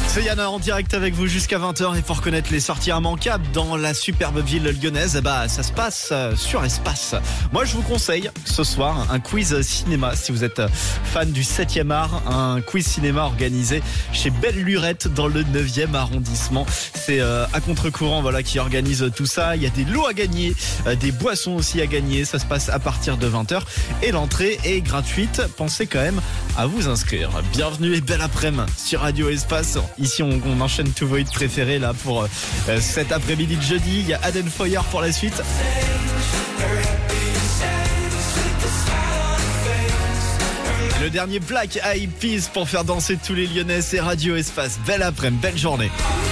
C'est Yana en direct avec vous jusqu'à 20h et pour connaître les sorties immanquables dans la superbe ville lyonnaise, ça se passe sur Espace. Moi je vous conseille ce soir un quiz cinéma si vous êtes fan du 7e art, un quiz cinéma organisé chez Belle Lurette dans le 9e arrondissement. C'est à contre-courant qui organise tout ça. Il y a des lots à gagner, des boissons aussi à gagner. Ça se passe à partir de 20h et l'entrée est gratuite. Pensez quand même à vous inscrire. Bienvenue et belle après-midi sur Radio Espace. Ici on enchaîne tous vos hits préférés là pour cet après-midi de jeudi. Il y a Aden Foyer pour la suite. Le dernier Black Eyed Peas pour faire danser tous les Lyonnais, c'est Radio Espace. Belle après-midi, belle journée.